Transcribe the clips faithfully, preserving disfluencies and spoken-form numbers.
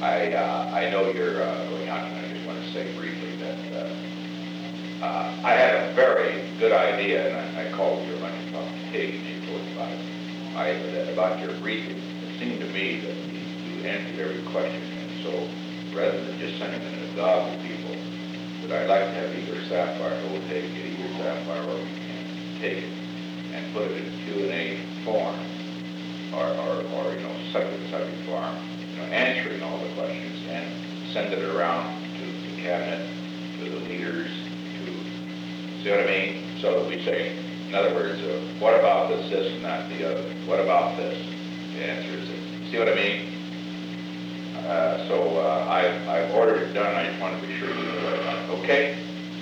I, uh, I know you're uh, going out, and I just want to say briefly that uh, uh, I had a very good idea, and I, I called you when I talked to Kate, and she told me about it. I, about your briefing. It seemed to me that you answered every question, and so rather than just sending it to God to people, that I'd like to have either Sapphire, or we'll take it, either Sapphire, or we can take it and put it in Q and A form, or, or, or you know, subject subject form, you know, answering all the questions, and send it around to the cabinet, to the leaders, to, see what I mean? So that we say, in other words, uh, what about this, this, and that, the other? What about this? The answer is it. See what I mean? Uh, so uh, I've, I've ordered it done. I just want to be sure you know what I want. Okay?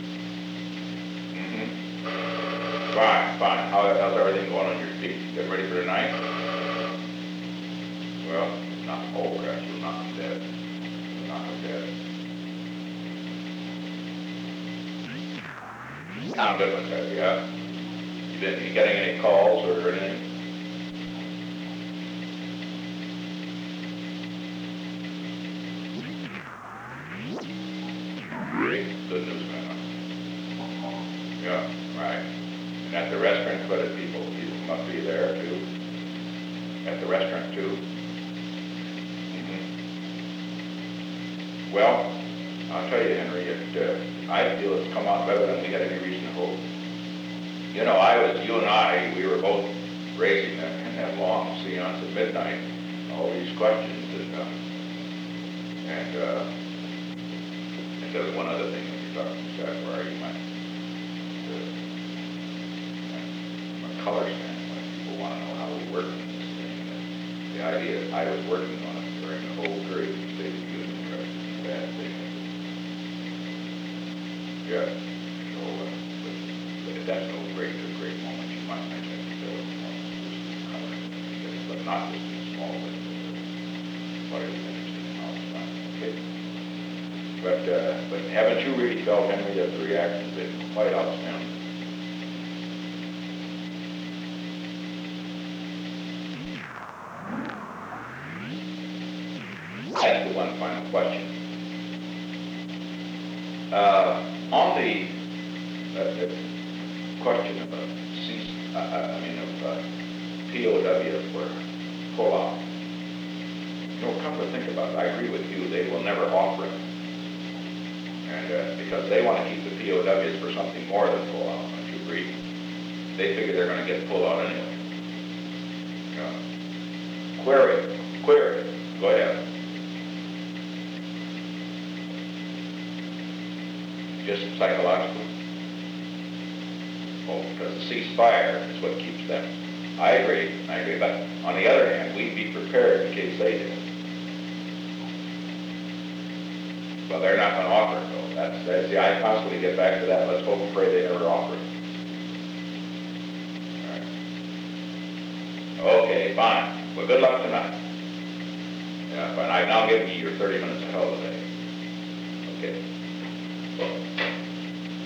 Mm-hmm. Fine, fine. How, how's everything going on your feet? You get ready for tonight? Well, not oh, gosh, you're not dead. You're not dead. I'm good with that, yeah. You been you getting any calls or anything? Great. Good news, man. Yeah, right. And at the restaurant, what did people, people must be there too? At the restaurant too? Mm-hmm. Well, I'll tell you, Henry, it, uh, I feel it's come out better than we had any reason to hope. You know, I was, you and I, we were both raising that, in that long seance at midnight, all these questions, and, uh, and, uh, and there's one other thing when you're talking to Sapphire, you might, uh, from a color standpoint, people want to know how we work in this thing. And the idea, I was working on it during the whole period of the State of the Union, right? Bad thing. Yeah. So, uh, but, but if that's no great, a great moment, you might mention it still, color, but not just in small, but whatever you're interested in all the time. Okay. But, uh, but haven't you really felt, Henry, that the reaction's been quite outstanding? Ask you one final question. Uh, on the uh, uh, question of uh, C, uh, I mean of uh, P O W for pull-out, you know, come to think about it, I agree with you, they will never offer it. And uh, because they want to keep the P O Ws for something more than pull-out, don't you agree? They figure they're going to get pull-out anyway. Yeah. Query, query, go ahead. Just psychological? Oh, because the ceasefire is what keeps them. I agree, I agree, but on the other hand, we'd be prepared in case they did. Well, they're not going to offer it, though. That's, that's the, I constantly get back to that. Let's hope and pray they never offer it. All right. Okay, fine. Well, good luck tonight. Yeah, but I've now given you your thirty minutes of hell today. Okay.